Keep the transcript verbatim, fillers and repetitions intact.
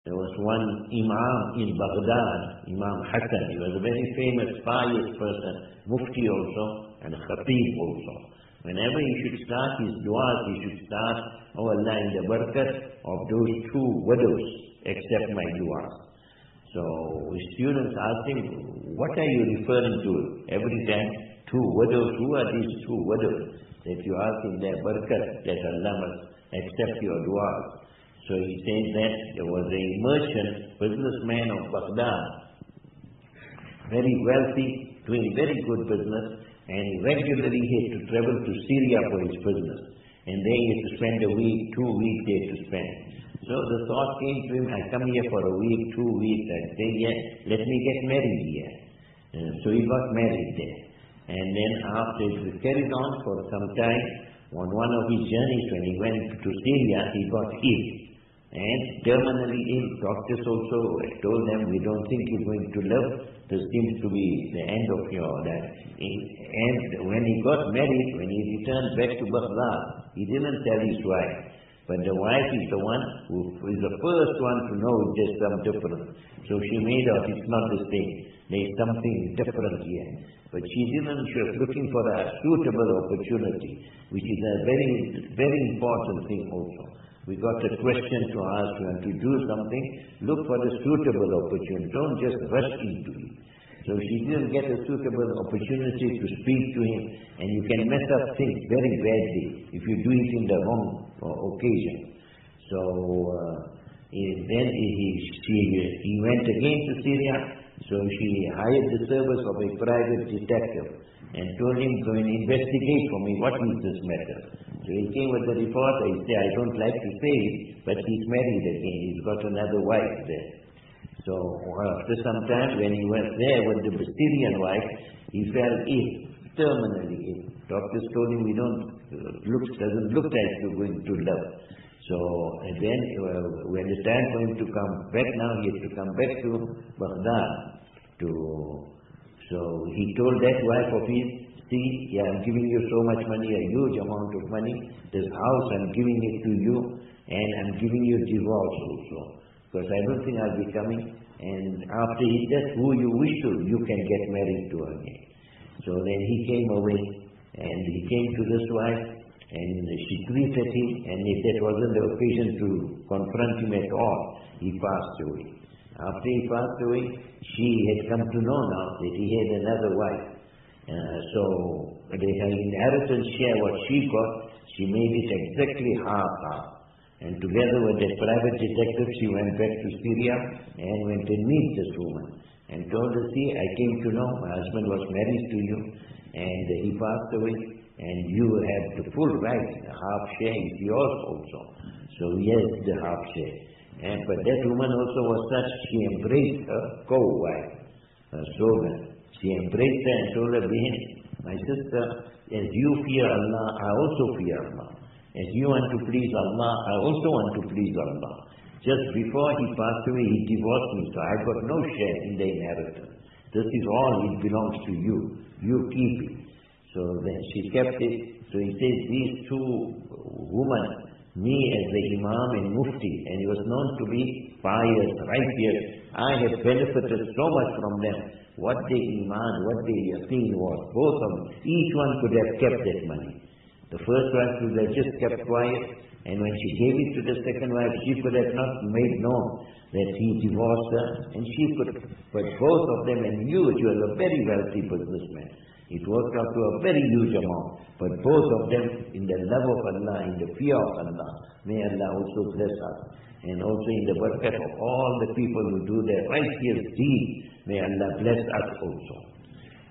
There was one Imam in Baghdad, Imam Hassan. He was a very famous, pious person, Mufti also, and a Khatib also. Whenever he should start his du'as, he should start, "Oh Allah, in the barakat of those two widows, accept my du'as." So his students asked him, "What are you referring to every time? Two widows, who are these two widows that you ask in their barakat that Allah must accept your du'as?" So he says that there was a merchant, businessman of Baghdad, very wealthy, doing very good business, and regularly he had to travel to Syria for his business. And there he had to spend a week, two weeks he had to spend. So the thought came to him, "I come here for a week, two weeks, I stay here, let me get married here." And so he got married there. And then after it carried on for some time, on one of his journeys when he went to Syria, he got ill. And terminally ill. Doctors also told them, "We don't think you're going to live. This seems to be the end of your life." And when he got married, when he returned back to Baghdad, he didn't tell his wife. But the wife is the one who is the first one to know there's some difference. So she made out it's not the same. There's something different here. But she didn't, she was looking for a suitable opportunity, which is a very, very important thing also. We got a question to ask you, and to do something, look for a suitable opportunity. Don't just rush into it. So she didn't get a suitable opportunity to speak to him, and you can mess up things very badly if you do it in the wrong uh, occasion. So uh, then he, she, he went again to Syria, so she hired the service of a private detective and told him, "Go and investigate for me, what is this matter?" So he came with the report. I say, "I don't like to say it, but he's married again. He's got another wife there." So after some time, when he was there with the Syrian wife, he fell ill, terminally ill. Doctors told him, "We don't, uh, looks doesn't look like you're going to live." So and then uh, when the time for him to come back, now he has to come back to Baghdad. To so he told that wife of his, "See, yeah, I'm giving you so much money, a huge amount of money. This house, I'm giving it to you, and I'm giving you divorce also. Because I don't think I'll be coming. And after he does who you wish to, you can get married to again." So then he came away, and he came to this wife, and she greeted him, and if that wasn't the occasion to confront him at all, he passed away. After he passed away, she had come to know now that he had another wife. Uh, so they had inheritance share what she got, she made it exactly half-half. And together with that private detective, she went back to Syria and went to meet this woman and told her, "See, I came to know my husband was married to you and he passed away, and you have the full right, the half share is yours also." So yes, the half share. And but that woman also was such, she embraced her co-wife, her servant. She embraced her and told her, "Behin, my sister, as you fear Allah, I also fear Allah. As you want to please Allah, I also want to please Allah. Just before he passed away, he divorced me, so I got no share in the inheritance. This is all, it belongs to you. You keep it." So then she kept it. So he says, these two women, me as the Imam and Mufti, and he was known to be pious, righteous, I have benefited so much from them. What the Iman, what the Yaqeen was, both of them, each one could have kept that money. The first wife could have just kept quiet, and when she gave it to the second wife, she could have not made known that he divorced her, and she could, but both of them, and knew she was a very wealthy businessman. It worked out to a very huge amount, but both of them in the love of Allah, in the fear of Allah, may Allah also bless us, and also in the barakat of all the people who do their righteous deeds, may Allah bless us also.